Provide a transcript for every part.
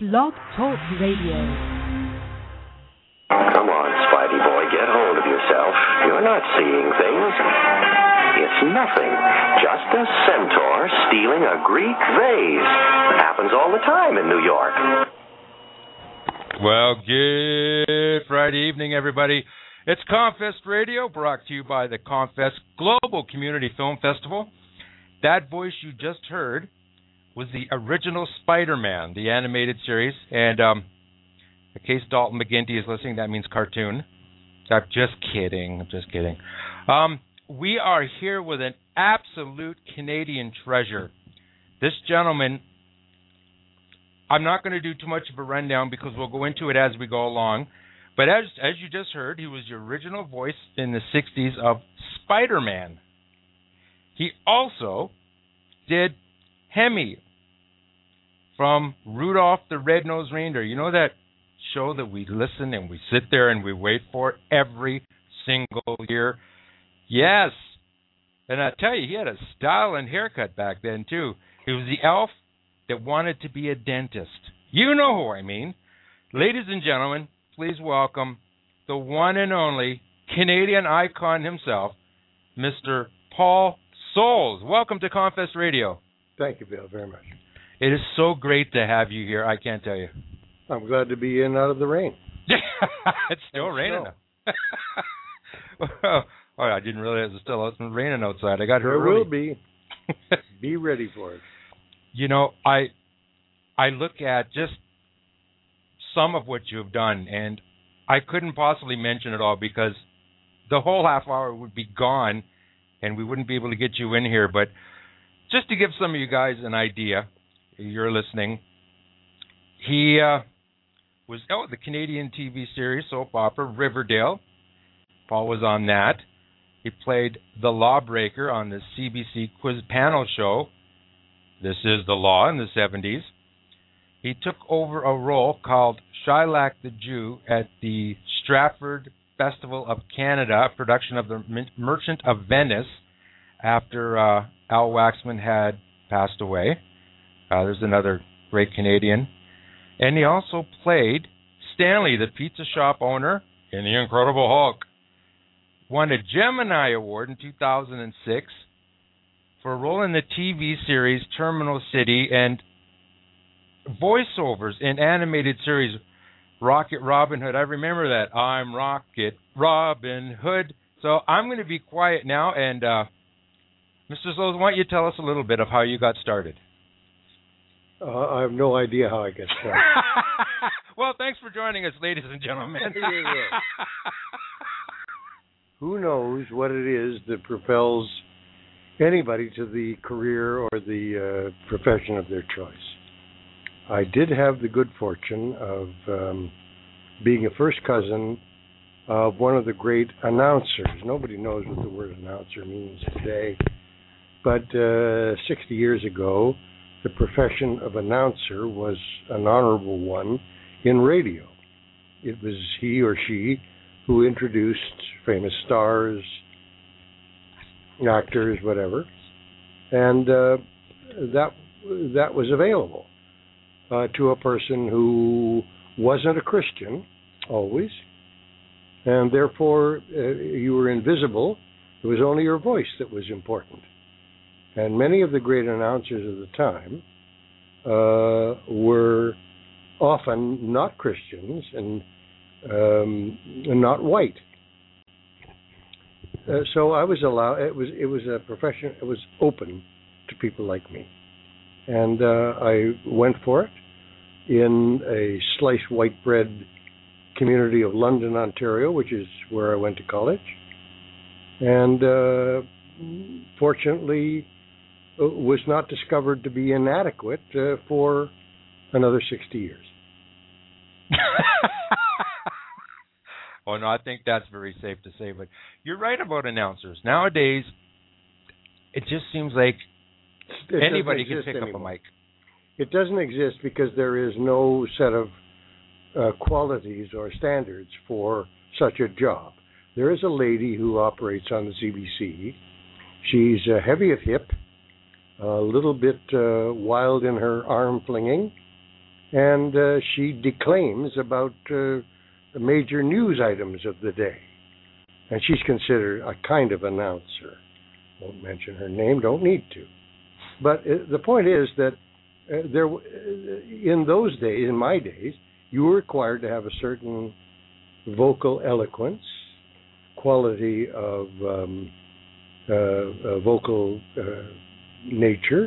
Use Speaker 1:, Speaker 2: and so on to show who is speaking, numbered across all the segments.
Speaker 1: Blog Talk Radio.
Speaker 2: Come on, Spidey boy, get hold of yourself. You're not seeing things. It's nothing. Just a centaur stealing a Greek vase. Happens all the time in New York.
Speaker 3: Well, good Friday evening, everybody. It's Confest Radio, brought to you by the Confest Global Community Film Festival. That voice you just heard was the original Spider-Man, the animated series. And in case Dalton McGuinty is listening, that means cartoon. I'm just kidding. We are here with an absolute Canadian treasure. This gentleman, I'm not going to do too much of a rundown because we'll go into it as we go along. But as you just heard, he was the original voice in the 60s of Spider-Man. He also did Hemi from Rudolph the Red-Nosed Reindeer. You know that show that we listen and we sit there and we wait for every single year? Yes. And I tell you, he had a style and haircut back then, too. He was the elf that wanted to be a dentist. You know who I mean. Ladies and gentlemen, please welcome the one and only Canadian icon himself, Mr. Paul Soles. Welcome to Confest Radio.
Speaker 4: Thank you, Bill, very much.
Speaker 3: It is so great to have you here, I can't tell you.
Speaker 4: I'm glad to be in out of the rain.
Speaker 3: It's still raining now. Oh, I didn't realize it was still raining outside. I got here early.
Speaker 4: There will be. Be ready for it.
Speaker 3: You know, I look at just some of what you've done, and I couldn't possibly mention it all because the whole half hour would be gone, and we wouldn't be able to get you in here. But just to give some of you guys an idea, you're listening, he was the Canadian TV series soap opera Riverdale. Paul was on that. He played the Lawbreaker on the CBC quiz panel show, This Is the Law, in the 70s. He took over a role called Shylock the Jew at the Stratford Festival of Canada, a production of The Merchant of Venice, after Al Waxman had passed away. There's another great Canadian. And he also played Stanley, the pizza shop owner, in The Incredible Hulk. Won a Gemini Award in 2006 for a role in the TV series Terminal City and voiceovers in animated series Rocket Robin Hood. I remember that. I'm Rocket Robin Hood. So I'm going to be quiet now, and Mr. Soles, why don't you tell us a little bit of how you got started?
Speaker 4: I have no idea how I got started.
Speaker 3: Well, thanks for joining us, ladies and gentlemen.
Speaker 4: Who knows what it is that propels anybody to the career or the profession of their choice. I did have the good fortune of being a first cousin of one of the great announcers. Nobody knows what the word announcer means today, but 60 years ago, the profession of announcer was an honorable one in radio. It was he or she who introduced famous stars, actors, whatever, and that was available to a person who wasn't a Christian, always, and therefore you were invisible. It was only your voice that was important. And many of the great announcers of the time were often not Christians and not white. So I was allowed. It was a profession. It was open to people like me, and I went for it in a sliced white bread community of London, Ontario, which is where I went to college, and fortunately was not discovered to be inadequate for another 60 years.
Speaker 3: Oh, no, I think that's very safe to say. But you're right about announcers. Nowadays, it just seems like anybody can pick up a mic.
Speaker 4: It doesn't exist because there is no set of qualities or standards for such a job. There is a lady who operates on the CBC. She's heavy at hip, a little bit wild in her arm flinging, and she declaims about the major news items of the day. And she's considered a kind of announcer. Won't mention her name, don't need to. But the point is that in those days, in my days, you were required to have a certain vocal eloquence, quality of vocal nature,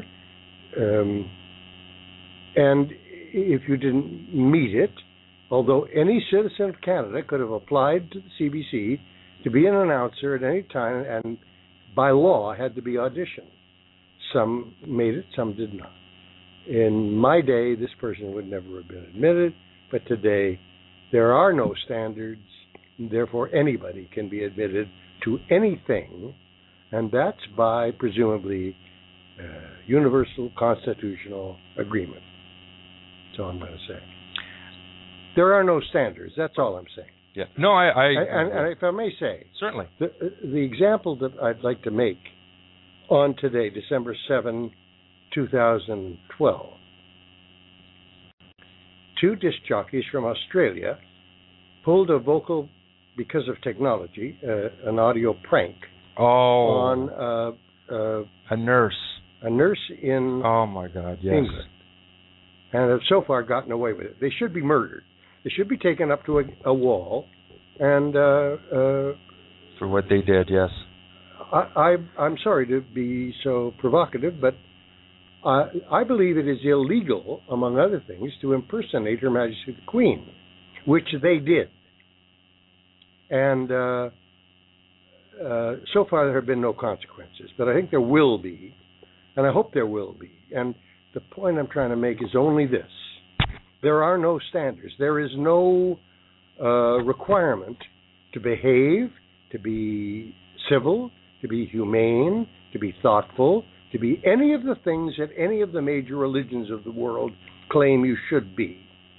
Speaker 4: and if you didn't meet it, although any citizen of Canada could have applied to the CBC to be an announcer at any time, and by law had to be auditioned. Some made it, some did not. In my day, this person would never have been admitted, but today there are no standards, therefore anybody can be admitted to anything, and that's by presumably universal constitutional agreement. That's all I'm going to say. There are no standards, that's all I'm saying.
Speaker 3: Yeah. No, I
Speaker 4: and if I may say,
Speaker 3: certainly,
Speaker 4: the example that I'd like to make on today, December 7, 2012, two disc jockeys from Australia pulled a vocal, because of technology, an audio prank on
Speaker 3: a nurse.
Speaker 4: A nurse in
Speaker 3: oh my God, yes.
Speaker 4: England, and have so far gotten away with it. They should be murdered. They should be taken up to a wall, and
Speaker 3: for what they did, yes.
Speaker 4: I'm sorry to be so provocative, but I believe it is illegal, among other things, to impersonate Her Majesty the Queen, which they did. And so far there have been no consequences, but I think there will be, and I hope there will be. And the point I'm trying to make is only this. There are no standards. There is no requirement to behave, to be civil, to be humane, to be thoughtful, to be any of the things that any of the major religions of the world claim you should be.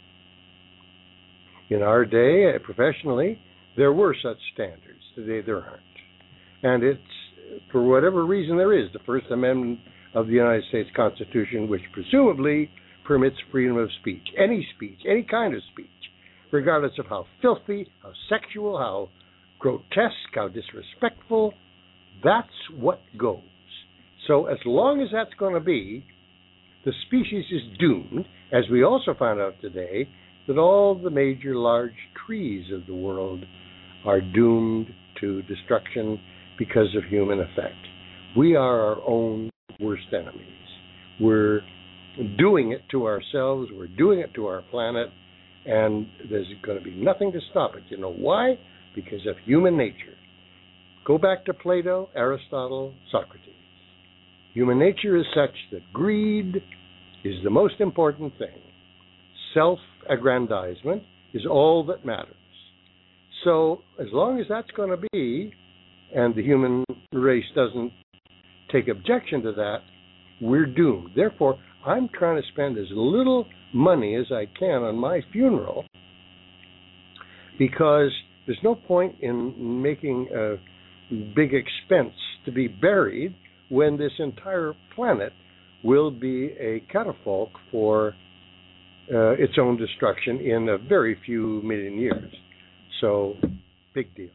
Speaker 4: In our day, professionally, there were such standards. Today there aren't. And it's, for whatever reason there is, the First Amendment of the United States Constitution, which presumably permits freedom of speech, any kind of speech, regardless of how filthy, how sexual, how grotesque, how disrespectful. That's what goes. So as long as that's going to be, the species is doomed, as we also found out today, that all the major large trees of the world are doomed to destruction because of human effect. We are our own worst enemies. We're doing it to ourselves, we're doing it to our planet, and there's going to be nothing to stop it. You know why? Because of human nature. Go back to Plato, Aristotle, Socrates. Human nature is such that greed is the most important thing. Self-aggrandizement is all that matters. So as long as that's going to be, and the human race doesn't take objection to that, we're doomed. Therefore, I'm trying to spend as little money as I can on my funeral, because there's no point in making a big expense to be buried when this entire planet will be a catafalque for its own destruction in a very few million years. So, big deal.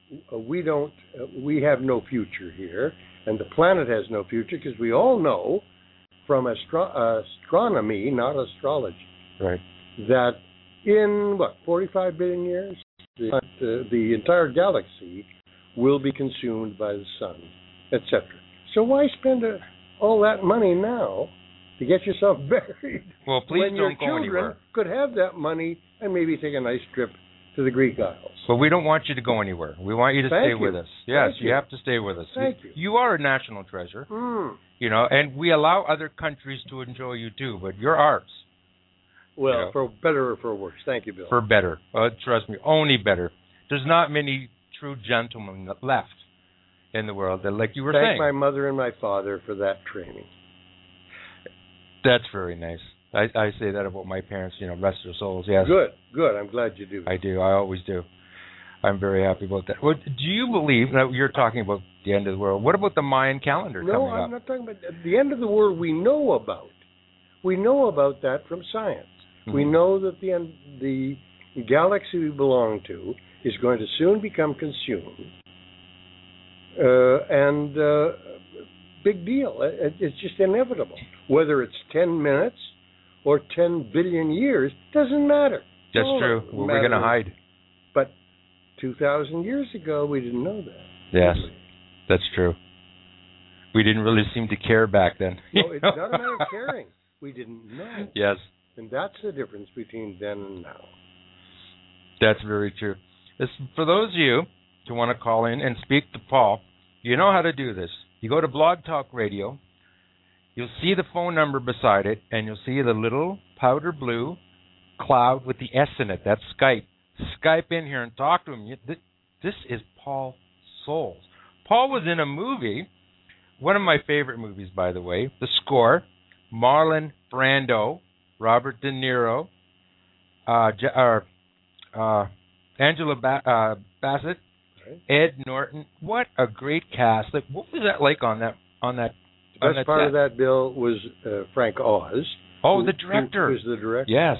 Speaker 4: We have no future here, and the planet has no future, because we all know from astronomy, not astrology,
Speaker 3: right,
Speaker 4: that in 45 billion years, the entire galaxy will be consumed by the sun, etc. So why spend all that money now to get yourself buried?
Speaker 3: Well, please
Speaker 4: when
Speaker 3: don't
Speaker 4: your
Speaker 3: go
Speaker 4: children
Speaker 3: anywhere.
Speaker 4: Could have that money and maybe take a nice trip to the Greek Isles.
Speaker 3: But we don't want you to go anywhere. We want you to stay with us. Yes, you have to stay with us.
Speaker 4: Thank you.
Speaker 3: You are a national treasure. You know, and we allow other countries to enjoy you too, but you're ours.
Speaker 4: Well,
Speaker 3: you know,
Speaker 4: for better or for worse. Thank you, Bill.
Speaker 3: For better. Trust me, only better. There's not many true gentlemen left in the world, that, like you were saying.
Speaker 4: Thank my mother and my father for that training.
Speaker 3: That's very nice. I say that about my parents, you know, rest their souls, yes.
Speaker 4: Good. I'm glad you do.
Speaker 3: I do. I always do. I'm very happy about that. Well, do you believe, now you're talking about the end of the world, what about the Mayan calendar coming up?
Speaker 4: No, I'm not talking about the end of the world we know about. We know about that from science.
Speaker 3: Mm-hmm.
Speaker 4: We know that the galaxy we belong to is going to soon become consumed. And big deal. It's just inevitable. Whether it's 10 minutes or 10 billion years, doesn't matter.
Speaker 3: That's true. Where we're going to hide.
Speaker 4: But 2,000 years ago, we didn't know that.
Speaker 3: Yes, that's true. We didn't really seem to care back then.
Speaker 4: No, it's not a matter of caring. We didn't know.
Speaker 3: Yes.
Speaker 4: And that's the difference between then and now.
Speaker 3: That's very true. For those of you who want to call in and speak to Paul, you know how to do this. You go to Blog Talk Radio. You'll see the phone number beside it, and you'll see the little powder blue cloud with the S in it. That's Skype. Skype in here and talk to him. This is Paul Soles. Paul was in a movie, one of my favorite movies, by the way, The Score, Marlon Brando, Robert De Niro, Angela Bassett, Ed Norton. What a great cast! Like, what was that like on that?
Speaker 4: The best part of that, Bill, was Frank Oz.
Speaker 3: Oh, the director.
Speaker 4: Who was the director?
Speaker 3: Yes.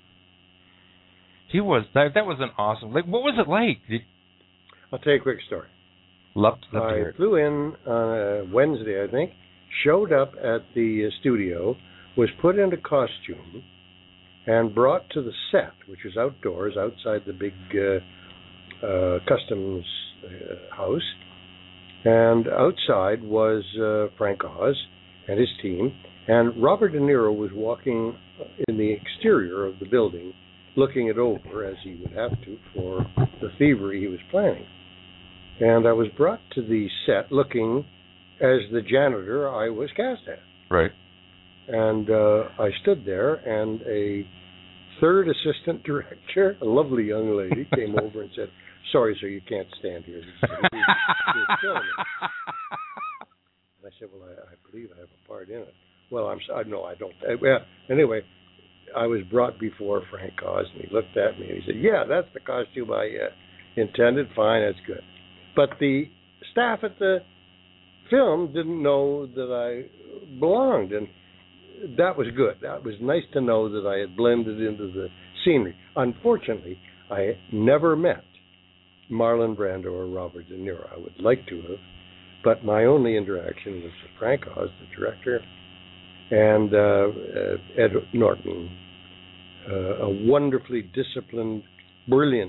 Speaker 3: He was. That was an awesome. Like, what was it like?
Speaker 4: I'll tell you a quick story.
Speaker 3: Love to hear it.
Speaker 4: I flew in on a Wednesday, I think, showed up at the studio, was put into costume, and brought to the set, which was outdoors, outside the big customs house. And outside was Frank Oz and his team. And Robert De Niro was walking in the exterior of the building, looking it over, as he would have to, for the thievery he was planning. And I was brought to the set looking as the janitor I was cast as.
Speaker 3: Right.
Speaker 4: And I stood there, and a third assistant director, a lovely young lady, came over and said, "Sorry, sir, you can't stand here. You're killing me." And I said, "Well, I believe I have a part in it." "Well, no, I don't." Well, anyway, I was brought before Frank Oz, and he looked at me, and he said, "Yeah, that's the costume I intended. Fine, that's good." But the staff at the film didn't know that I belonged, and that was good. That was nice to know that I had blended into the scenery. Unfortunately, I never met Marlon Brando or Robert De Niro. I would like to have, but my only interaction was with Frank Oz, the director, and Ed Norton, a wonderfully disciplined, brilliant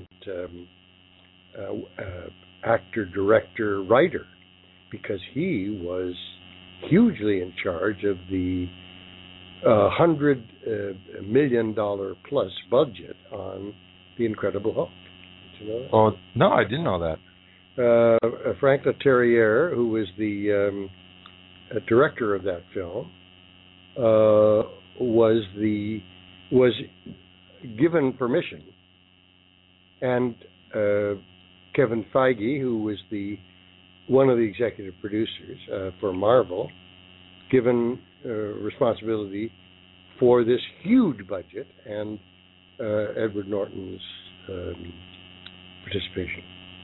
Speaker 4: actor, director, writer, because he was hugely in charge of the $100 million plus budget on The Incredible Hulk. Did you know that?
Speaker 3: Oh, no, I didn't know that.
Speaker 4: Frank Leterrier, who was the director of that film, was given permission, and Kevin Feige, who was one of the executive producers for Marvel, given responsibility for this huge budget, and Edward Norton's participation.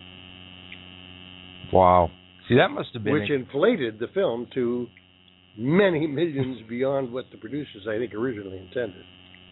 Speaker 3: Wow. See, that must have been...
Speaker 4: Which inflated the film to many millions beyond what the producers, I think, originally intended.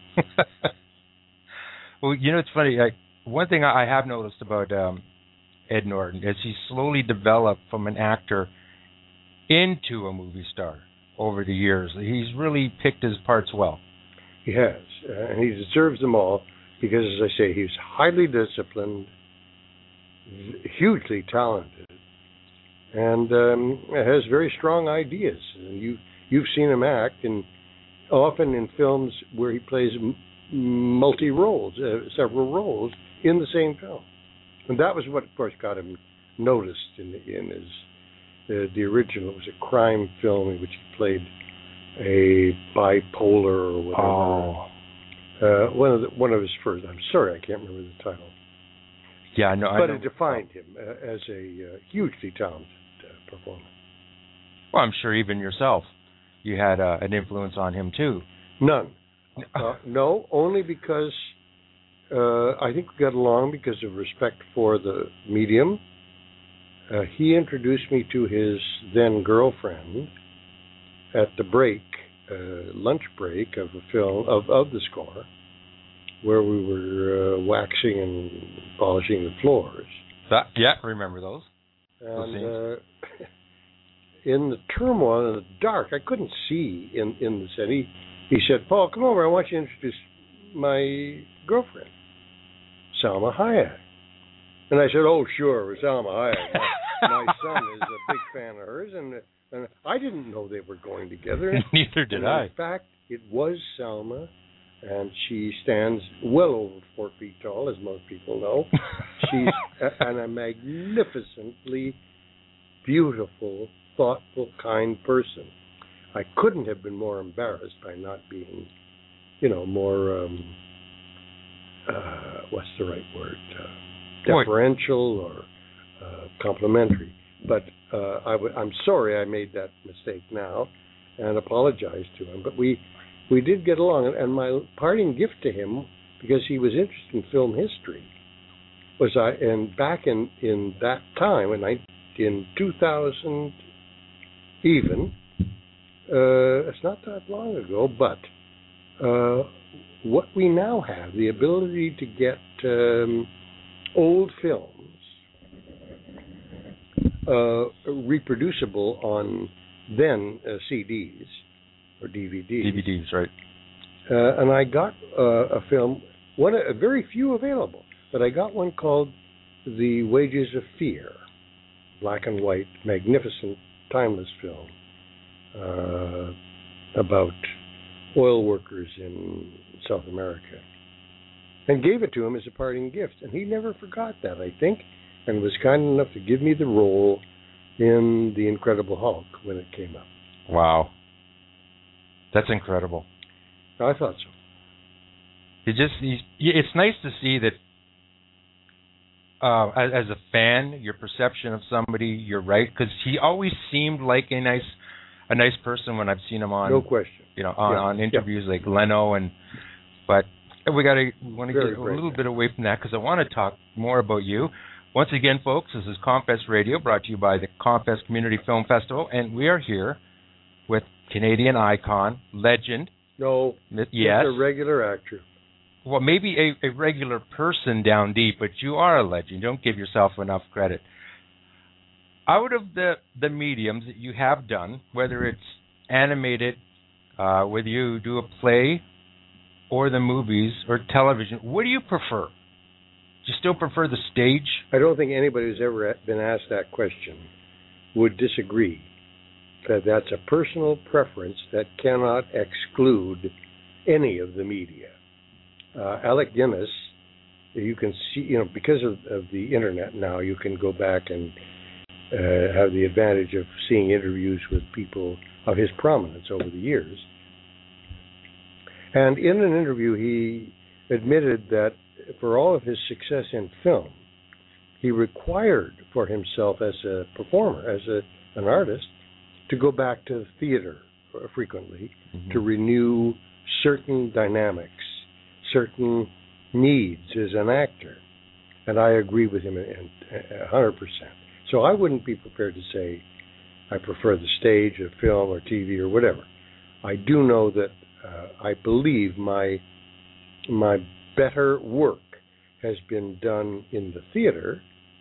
Speaker 3: Well, you know, it's funny. One thing I have noticed about Ed Norton is he slowly developed from an actor into a movie star over the years. He's really picked his parts well.
Speaker 4: He has, and he deserves them all because, as I say, he's highly disciplined, hugely talented, and has very strong ideas. And you've seen him act, and often in films where he plays multi-roles, several roles in the same film. And that was what, of course, got him noticed in his the original. It was a crime film in which he played a bipolar or whatever.
Speaker 3: Oh.
Speaker 4: One of his first. I'm sorry, I can't remember the title.
Speaker 3: Yeah, no,
Speaker 4: but it defined him as a hugely talented performer.
Speaker 3: Well, I'm sure even yourself, you had an influence on him too.
Speaker 4: None. No, only because I think we got along because of respect for the medium. He introduced me to his then girlfriend at the break, lunch break of a film of The Score, where we were waxing and polishing the floors.
Speaker 3: Yeah, I remember those.
Speaker 4: And in the turmoil, in the dark, I couldn't see in the set. He said, "Paul, come over. I want you to introduce my girlfriend, Salma Hayek." And I said, "Oh, sure, Salma Hayek. My son is a big fan of hers." And I didn't know they were going together.
Speaker 3: Neither did I.
Speaker 4: In fact, it was Salma, and she stands well over 4 feet tall, as most people know. She's a magnificently beautiful, thoughtful, kind person. I couldn't have been more embarrassed by not being, more, what's the right word, deferential or complimentary. But I'm sorry I made that mistake now and apologize to him. But we did get along. And my parting gift to him, because he was interested in film history, was back in that time, in 2000 even, it's not that long ago, but what we now have, the ability to get old films reproducible on then CDs or DVDs.
Speaker 3: DVDs, right.
Speaker 4: And I got a film, very few available, but I got one called The Wages of Fear, black and white, magnificent, timeless film about oil workers in South America, and gave it to him as a parting gift. And he never forgot that, I think, and was kind enough to give me the role in The Incredible Hulk when it came up.
Speaker 3: Wow. That's incredible.
Speaker 4: I thought so.
Speaker 3: It's nice to see that as a fan, your perception of somebody, you're right, because he always seemed like a nice person when I've seen him on,
Speaker 4: no question,
Speaker 3: on interviews like Leno, but we want to get a little bit away from that because I want to talk more about you. Once again, folks, this is Confest Radio, brought to you by the Confest Community Film Festival, and we are here with Canadian icon, legend.
Speaker 4: No,
Speaker 3: yes,
Speaker 4: a regular actor.
Speaker 3: Well, maybe a regular person down deep, but you are a legend. You don't give yourself enough credit. Out of the mediums that you have done, whether it's animated, whether you do a play, or the movies, or television, what do you prefer? Do you still prefer the stage?
Speaker 4: I don't think anybody who's ever been asked that question would disagree that that's a personal preference that cannot exclude any of the media. Alec Guinness, you can see, because of the internet now, you can go back and have the advantage of seeing interviews with people of his prominence over the years. And in an interview, he admitted that for all of his success in film, he required for himself as a performer, as an artist, to go back to the theater frequently, to renew certain dynamics, certain needs as an actor. And I agree with him 100%. So I wouldn't be prepared to say I prefer the stage or film or TV or whatever. I do know that I believe my better work has been done in the theater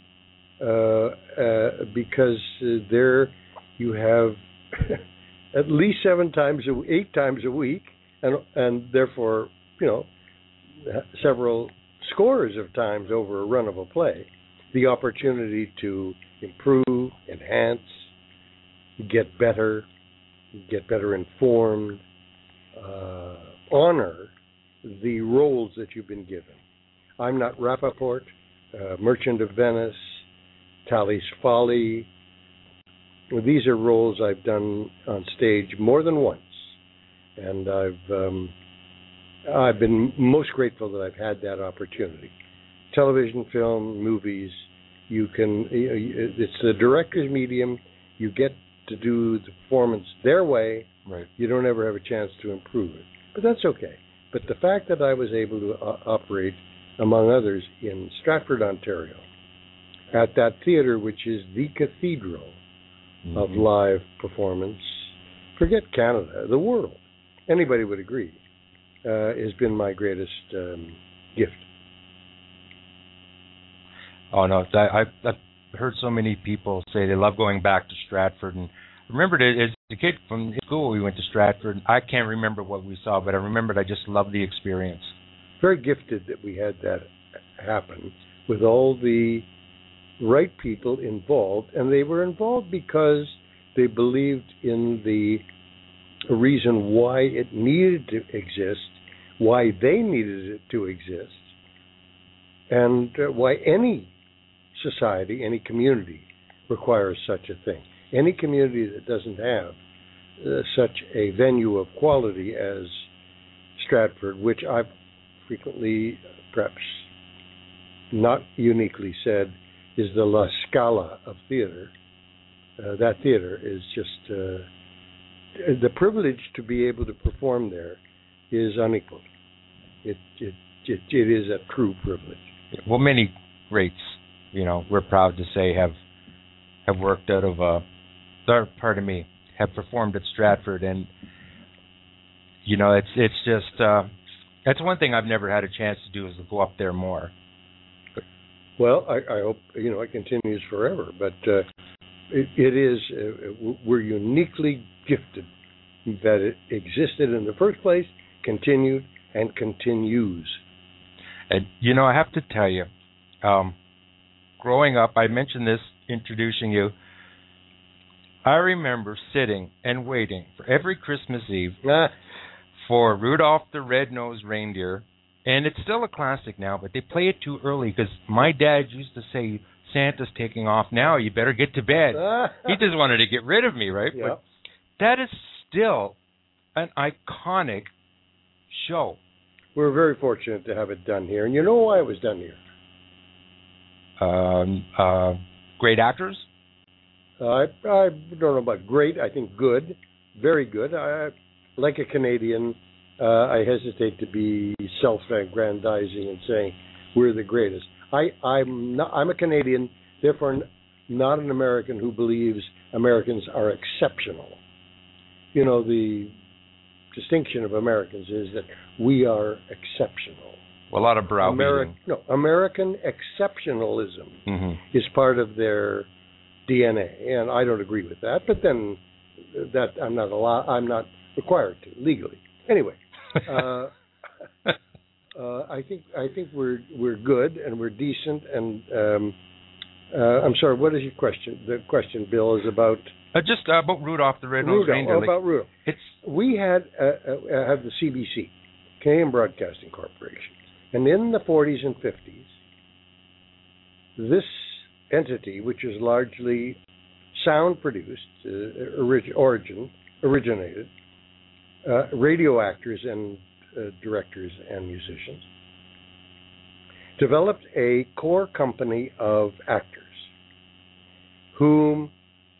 Speaker 4: because there you have at least 8 times a week, and therefore, several scores of times over a run of a play, the opportunity to improve, enhance, get better informed, honor the roles that you've been given. I'm Not Rappaport, Merchant of Venice, Tally's Folly. These are roles I've done on stage more than once, and I've been most grateful that I've had that opportunity. Television, film, movies, it's the director's medium. You get to do the performance their way.
Speaker 3: Right. You
Speaker 4: don't ever have a chance to improve it, but that's okay. But the fact that I was able to operate, among others, in Stratford, Ontario, at that theater which is the cathedral of live performance, forget Canada, the world, anybody would agree, has been my greatest gift.
Speaker 3: Oh no, I've heard so many people say they love going back to Stratford, and I remembered it as a kid from school. We went to Stratford. I can't remember what we saw, but I remembered I just loved the experience.
Speaker 4: Very gifted that we had that happen with all the right people involved, and they were involved because they believed in the reason why it needed to exist, why they needed it to exist, and why any society, any community requires such a thing. Any community that doesn't have such a venue of quality as Stratford, which I've frequently, perhaps not uniquely said, is the La Scala of theater. That theater is just the privilege to be able to perform there is unequaled. It is a true privilege.
Speaker 3: Well, many greats, we're proud to say have worked out of have performed at Stratford, and it's just that's one thing I've never had a chance to do is to go up there more.
Speaker 4: Well, I hope it continues forever, but it is we're uniquely gifted that it existed in the first place, continued, and continues.
Speaker 3: And I have to tell you, growing up, I mentioned this introducing you. I remember sitting and waiting for every Christmas Eve for Rudolph the Red-Nosed Reindeer, and it's still a classic now, but they play it too early because my dad used to say, Santa's taking off now, you better get to bed. He just wanted to get rid of me, right?
Speaker 4: Yep.
Speaker 3: But that is still an iconic show.
Speaker 4: We're very fortunate to have it done here, and you know why it was done here?
Speaker 3: Great actors?
Speaker 4: I don't know about great. I think good, very good. Like a Canadian, I hesitate to be self-aggrandizing and saying we're the greatest. I'm a Canadian, therefore not an American who believes Americans are exceptional. The distinction of Americans is that we are exceptional.
Speaker 3: Well, a lot of browbeating.
Speaker 4: American exceptionalism is part of their DNA, and I don't agree with that. But then, that I'm not required to legally. Anyway, I think we're good and we're decent. And I'm sorry. What is your question? The question, Bill, is about
Speaker 3: just about Rudolph the Red-Nosed Reindeer.
Speaker 4: About Rudolph. We have the CBC, Canadian Broadcasting Corporation, and in the 40s and 50s, this entity, which is largely sound-produced, originated, radio actors and directors and musicians, developed a core company of actors whom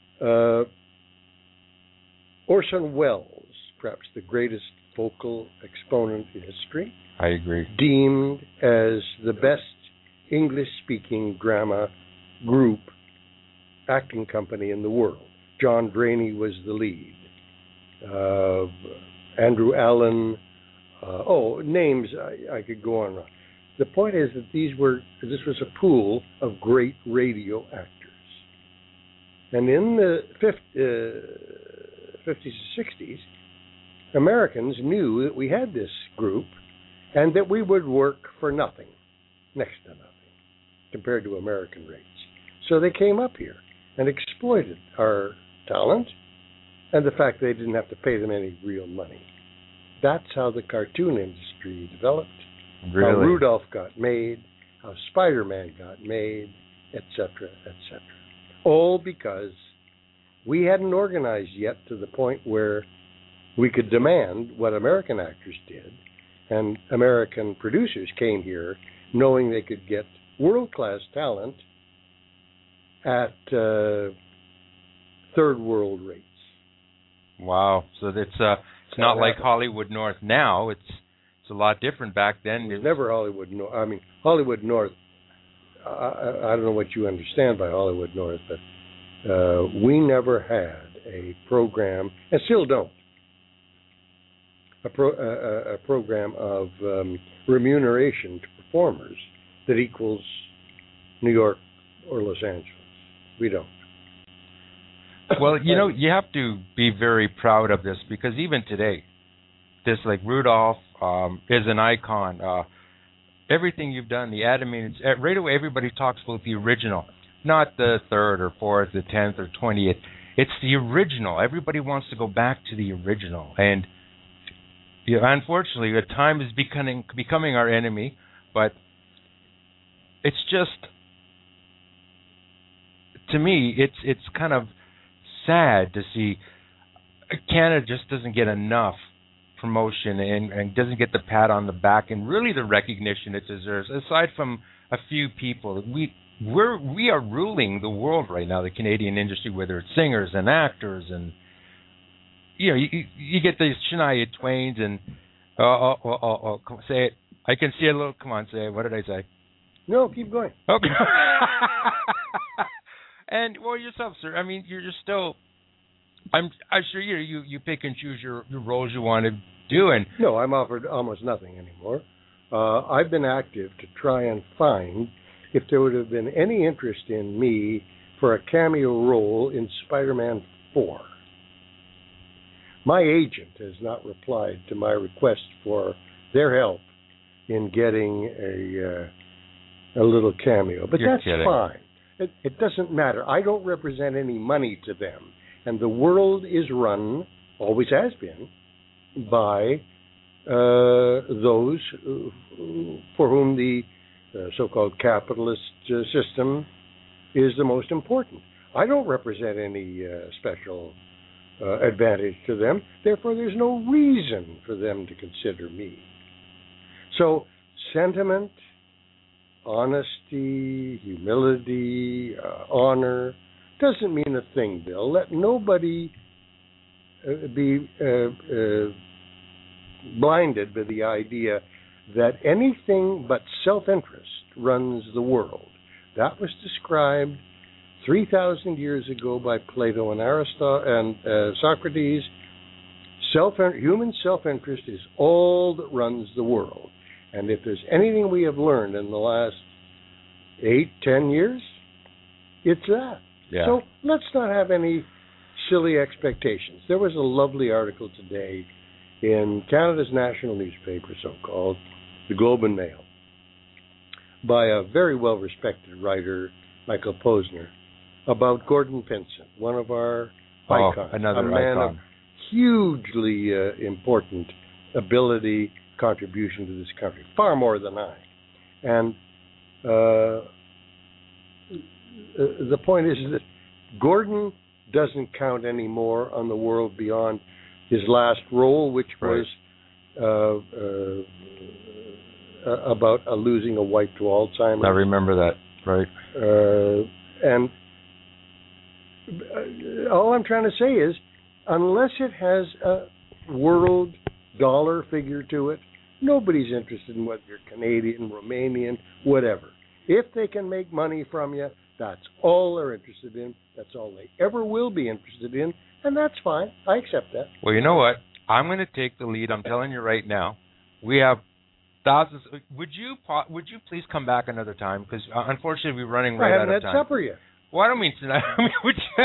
Speaker 4: Orson Welles, perhaps the greatest vocal exponent in history,
Speaker 3: I agree,
Speaker 4: deemed as the best English-speaking drama group acting company in the world. John Draney was the lead. Andrew Allen. Names I could go on. The point is that this was a pool of great radio actors. And in the 50s and 60s, Americans knew that we had this group and that we would work for nothing, next to nothing, compared to American rates. So they came up here and exploited our talent and the fact they didn't have to pay them any real money. That's how the cartoon industry developed,
Speaker 3: really?
Speaker 4: How Rudolph got made, how Spider-Man got made, etc., etc. All because we hadn't organized yet to the point where we could demand what American actors did, and American producers came here knowing they could get world-class talent at third world rates.
Speaker 3: Wow! So it's not like Hollywood North now. It's a lot different back then.
Speaker 4: It was never Hollywood North. I mean, Hollywood North. I don't know what you understand by Hollywood North, but we never had a program, and still don't. A program of remuneration to performers that equals New York or Los Angeles. We don't.
Speaker 3: Well, you have to be very proud of this, because even today, this, like, Rudolph is an icon. Everything you've done, right away everybody talks about the original, not the 3rd or 4th, the 10th or 20th. It's the original. Everybody wants to go back to the original. And unfortunately, time is becoming our enemy, but it's just, to me, it's kind of sad to see Canada just doesn't get enough promotion and doesn't get the pat on the back and really the recognition it deserves. Aside from a few people, we are ruling the world right now, the Canadian industry, whether it's singers and actors, and you get these Shania Twains and say it. I can see a little. Come on, say it. What did I say?
Speaker 4: No, keep going.
Speaker 3: Okay. And yourself, sir. I mean, you're just still. I'm sure you pick and choose your roles you want to do, and
Speaker 4: no, I'm offered almost nothing anymore. I've been active to try and find if there would have been any interest in me for a cameo role in Spider-Man 4. My agent has not replied to my request for their help in getting a little cameo, but
Speaker 3: You're
Speaker 4: that's
Speaker 3: kidding.
Speaker 4: fine. It doesn't matter. I don't represent any money to them, and the world is run, always has been, by those for whom the so-called capitalist system is the most important. I don't represent any special advantage to them. Therefore, there's no reason for them to consider me. So, sentiment, honesty, humility, honor doesn't mean a thing, Bill. Let nobody be blinded by the idea that anything but self-interest runs the world. That was described 3,000 years ago by Plato and Aristotle and Socrates. Human self-interest is all that runs the world. And if there's anything we have learned in the last 8-10 years, it's that.
Speaker 3: Yeah.
Speaker 4: So let's not have any silly expectations. There was a lovely article today in Canada's national newspaper, so-called, the Globe and Mail, by a very well-respected writer, Michael Posner, about Gordon Pinsent, one of our icons.
Speaker 3: Another
Speaker 4: a man
Speaker 3: icon.
Speaker 4: of hugely important ability, contribution to this country, far more than I. And the point is that Gordon doesn't count anymore on the world beyond his last role, which was about losing a wife to Alzheimer's.
Speaker 3: I remember that, right.
Speaker 4: And all I'm trying to say is, unless it has a world dollar figure to it, nobody's interested in whether you're Canadian, Romanian, whatever. If they can make money from you, that's all they're interested in. That's all they ever will be interested in, and that's fine. I accept that.
Speaker 3: Well, you know what? I'm going to take the lead. I'm telling you right now. We have thousands. Would you please come back another time? Because unfortunately, we're running right out of time.
Speaker 4: I haven't had supper yet.
Speaker 3: Well, I don't mean tonight. I mean, would you?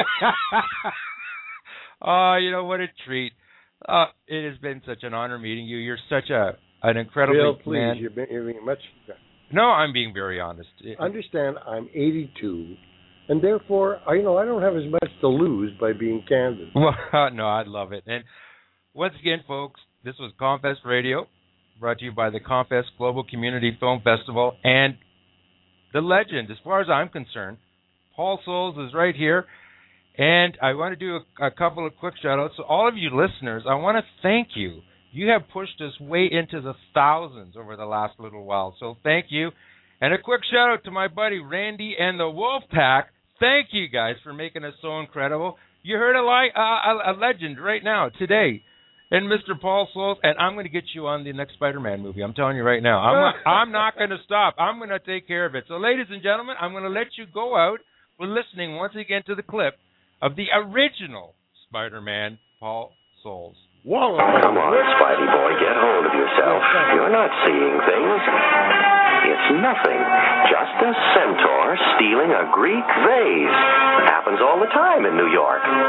Speaker 3: Oh, you know, what a treat. It has been such an honor meeting you. You're such an incredible
Speaker 4: Bill, please,
Speaker 3: man.
Speaker 4: you're being much.
Speaker 3: No, I'm being very honest.
Speaker 4: Understand, I'm 82, and therefore, I don't have as much to lose by being candid.
Speaker 3: Well, no, I love it. And once again, folks, this was Confest Radio, brought to you by the Confest Global Community Film Festival, and the legend, as far as I'm concerned, Paul Soles is right here. And I want to do a couple of quick shout-outs. So all of you listeners, I want to thank you. You have pushed us way into the thousands over the last little while. So thank you. And a quick shout-out to my buddy Randy and the Wolf Pack. Thank you, guys, for making us so incredible. You heard a legend right now, today, and Mr. Paul Soles, and I'm going to get you on the next Spider-Man movie. I'm telling you right now. I'm not going to stop. I'm going to take care of it. So, ladies and gentlemen, I'm going to let you go out. We're listening once again to the clip of the original Spider-Man, Paul Soles.
Speaker 2: Come on, Spidey boy, get hold of yourself. You're not seeing things. It's nothing. Just a centaur stealing a Greek vase. Happens all the time in New York.